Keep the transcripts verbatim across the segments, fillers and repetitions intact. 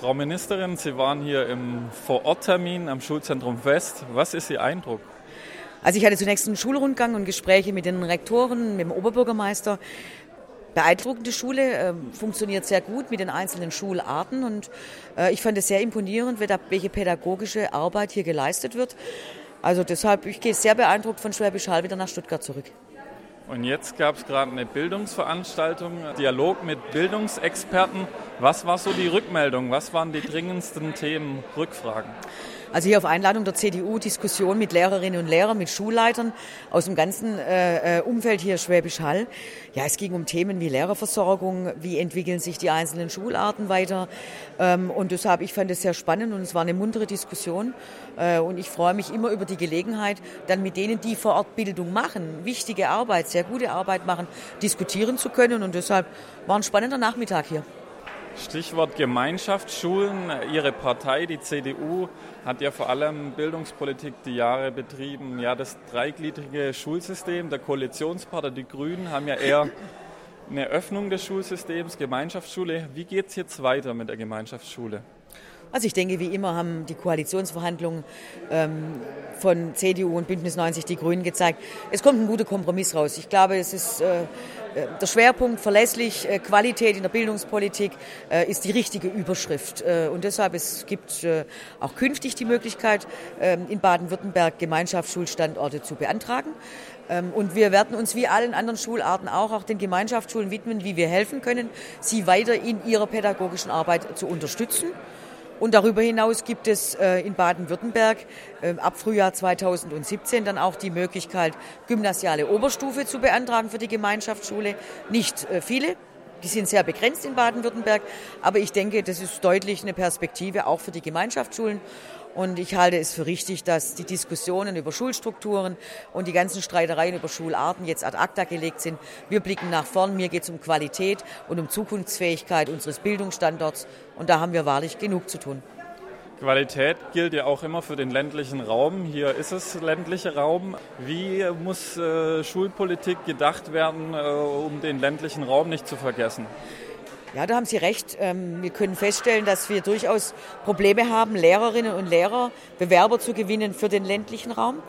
Frau Ministerin, Sie waren hier im Vororttermin am Schulzentrum West. Was ist Ihr Eindruck? Also ich hatte zunächst einen Schulrundgang und Gespräche mit den Rektoren, mit dem Oberbürgermeister. Beeindruckende Schule, äh, funktioniert sehr gut mit den einzelnen Schularten und äh, ich fand es sehr imponierend, welche pädagogische Arbeit hier geleistet wird. Also deshalb, ich gehe sehr beeindruckt von Schwäbisch Hall wieder nach Stuttgart zurück. Und jetzt gab es gerade eine Bildungsveranstaltung, Dialog mit Bildungsexperten. Was war so die Rückmeldung? Was waren die dringendsten Themen, Rückfragen? Also hier auf Einladung der C D U Diskussion mit Lehrerinnen und Lehrern, mit Schulleitern aus dem ganzen äh, Umfeld hier Schwäbisch Hall. Ja, es ging um Themen wie Lehrerversorgung, wie entwickeln sich die einzelnen Schularten weiter. Ähm, und deshalb, ich fand es sehr spannend und es war eine muntere Diskussion. Äh, und ich freue mich immer über die Gelegenheit, dann mit denen, die vor Ort Bildung machen, wichtige Arbeit, sehr gute Arbeit machen, diskutieren zu können. Und deshalb war ein spannender Nachmittag hier. Stichwort Gemeinschaftsschulen. Ihre Partei, die C D U, hat ja vor allem Bildungspolitik die Jahre betrieben. Ja, das dreigliedrige Schulsystem, der Koalitionspartner, die Grünen, haben ja eher eine Öffnung des Schulsystems, Gemeinschaftsschule. Wie geht es jetzt weiter mit der Gemeinschaftsschule? Also ich denke, wie immer haben die Koalitionsverhandlungen ähm, von C D U und Bündnis neunzig Die Grünen gezeigt, es kommt ein guter Kompromiss raus. Ich glaube, es ist äh, der Schwerpunkt verlässlich, äh, Qualität in der Bildungspolitik äh, ist die richtige Überschrift. Äh, und deshalb, es gibt äh, auch künftig die Möglichkeit, äh, in Baden-Württemberg Gemeinschaftsschulstandorte zu beantragen. Ähm, und wir werden uns wie allen anderen Schularten auch, auch den Gemeinschaftsschulen widmen, wie wir helfen können, sie weiter in ihrer pädagogischen Arbeit zu unterstützen. Und darüber hinaus gibt es äh, in Baden-Württemberg äh, ab Frühjahr zweitausendsiebzehn dann auch die Möglichkeit, gymnasiale Oberstufe zu beantragen für die Gemeinschaftsschule. Nicht äh, viele, die sind sehr begrenzt in Baden-Württemberg, aber ich denke, das ist deutlich eine Perspektive auch für die Gemeinschaftsschulen. Und ich halte es für richtig, dass die Diskussionen über Schulstrukturen und die ganzen Streitereien über Schularten jetzt ad acta gelegt sind. Wir blicken nach vorn, mir geht es um Qualität und um Zukunftsfähigkeit unseres Bildungsstandorts. Und da haben wir wahrlich genug zu tun. Qualität gilt ja auch immer für den ländlichen Raum. Hier ist es ländlicher Raum. Wie muss äh, Schulpolitik gedacht werden, äh, um den ländlichen Raum nicht zu vergessen? Ja, da haben Sie recht. Wir können feststellen, dass wir durchaus Probleme haben, Lehrerinnen und Lehrer, Bewerber zu gewinnen für den ländlichen Raum.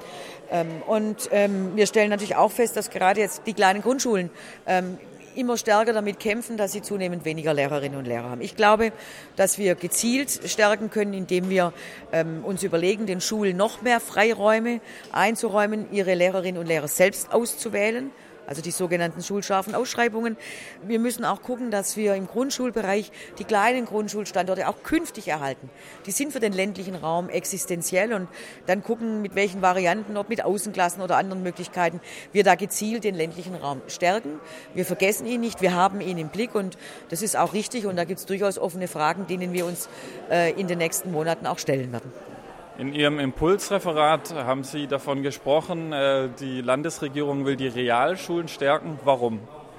Und wir stellen natürlich auch fest, dass gerade jetzt die kleinen Grundschulen immer stärker damit kämpfen, dass sie zunehmend weniger Lehrerinnen und Lehrer haben. Ich glaube, dass wir gezielt stärken können, indem wir ähm, uns überlegen, den Schulen noch mehr Freiräume einzuräumen, ihre Lehrerinnen und Lehrer selbst auszuwählen. Also die sogenannten schulscharfen Ausschreibungen. Wir müssen auch gucken, dass wir im Grundschulbereich die kleinen Grundschulstandorte auch künftig erhalten. Die sind für den ländlichen Raum existenziell und dann gucken, mit welchen Varianten, ob mit Außenklassen oder anderen Möglichkeiten, wir da gezielt den ländlichen Raum stärken. Wir vergessen ihn nicht, wir haben ihn im Blick und das ist auch richtig und da gibt es durchaus offene Fragen, denen wir uns äh, in den nächsten Monaten auch stellen werden. In Ihrem Impulsreferat haben Sie davon gesprochen, die Landesregierung will die Realschulen stärken. Warum?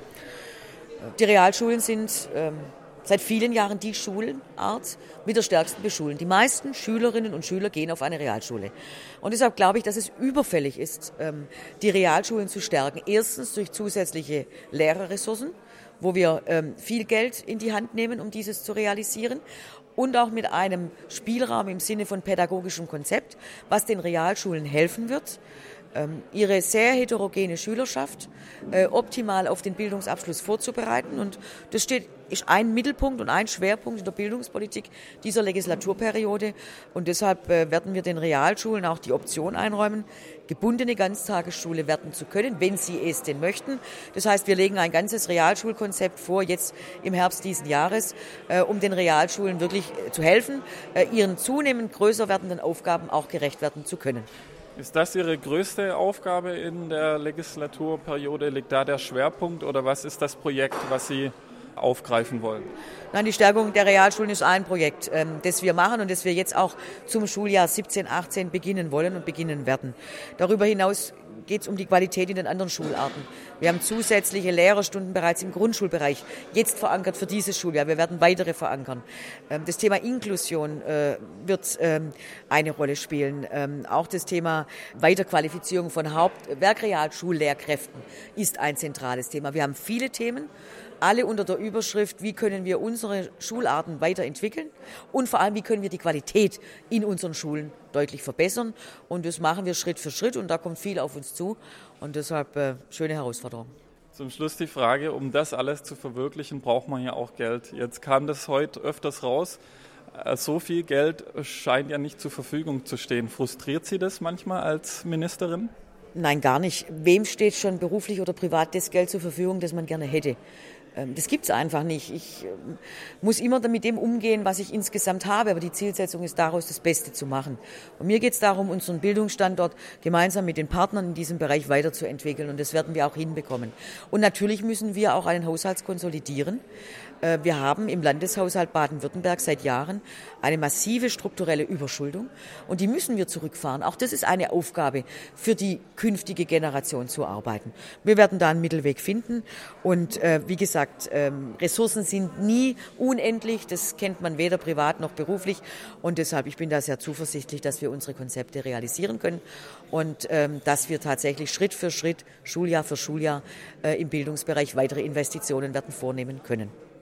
Die Realschulen sind ähm, seit vielen Jahren die Schulart mit der stärksten Beschulung. Die meisten Schülerinnen und Schüler gehen auf eine Realschule. Und deshalb glaube ich, dass es überfällig ist, ähm, die Realschulen zu stärken. Erstens durch zusätzliche Lehrerressourcen, wo wir ähm, viel Geld in die Hand nehmen, um dieses zu realisieren. Und auch mit einem Spielraum im Sinne von pädagogischem Konzept, was den Realschulen helfen wird, ihre sehr heterogene Schülerschaft äh, optimal auf den Bildungsabschluss vorzubereiten. Und das steht, ist ein Mittelpunkt und ein Schwerpunkt in der Bildungspolitik dieser Legislaturperiode. Und deshalb äh, werden wir den Realschulen auch die Option einräumen, gebundene Ganztagesschule werden zu können, wenn sie es denn möchten. Das heißt, wir legen ein ganzes Realschulkonzept vor, jetzt im Herbst diesen Jahres, äh, um den Realschulen wirklich äh, zu helfen, äh, ihren zunehmend größer werdenden Aufgaben auch gerecht werden zu können. Ist das Ihre größte Aufgabe in der Legislaturperiode? Liegt da der Schwerpunkt oder was ist das Projekt, was Sie aufgreifen wollen? Nein, die Stärkung der Realschulen ist ein Projekt, das wir machen und das wir jetzt auch zum Schuljahr siebzehn achtzehn beginnen wollen und beginnen werden. Darüber hinaus geht es um die Qualität in den anderen Schularten. Wir haben zusätzliche Lehrerstunden bereits im Grundschulbereich, jetzt verankert für dieses Schuljahr. Wir werden weitere verankern. Das Thema Inklusion wird eine Rolle spielen. Auch das Thema Weiterqualifizierung von Haupt-, Werkrealschullehrkräften ist ein zentrales Thema. Wir haben viele Themen, alle unter der Überschrift, wie können wir unsere Schularten weiterentwickeln und vor allem, wie können wir die Qualität in unseren Schulen deutlich verbessern. Und das machen wir Schritt für Schritt und da kommt viel auf uns zu und deshalb äh, schöne Herausforderung. Zum Schluss die Frage, um das alles zu verwirklichen, braucht man ja auch Geld. Jetzt kam das heute öfters raus. So viel Geld scheint ja nicht zur Verfügung zu stehen. Frustriert Sie das manchmal als Ministerin? Nein, gar nicht. Wem steht schon beruflich oder privat das Geld zur Verfügung, das man gerne hätte? Das gibt's einfach nicht. Ich muss immer mit dem umgehen, was ich insgesamt habe, aber die Zielsetzung ist daraus, das Beste zu machen. Und mir geht es darum, unseren Bildungsstandort gemeinsam mit den Partnern in diesem Bereich weiterzuentwickeln und das werden wir auch hinbekommen. Und natürlich müssen wir auch einen Haushalt konsolidieren. Wir haben im Landeshaushalt Baden-Württemberg seit Jahren eine massive strukturelle Überschuldung und die müssen wir zurückfahren. Auch das ist eine Aufgabe für die künftige Generation zu arbeiten. Wir werden da einen Mittelweg finden und äh, wie gesagt, ähm, Ressourcen sind nie unendlich, das kennt man weder privat noch beruflich und deshalb, ich bin da sehr zuversichtlich, dass wir unsere Konzepte realisieren können und ähm, dass wir tatsächlich Schritt für Schritt, Schuljahr für Schuljahr äh, im Bildungsbereich weitere Investitionen werden vornehmen können.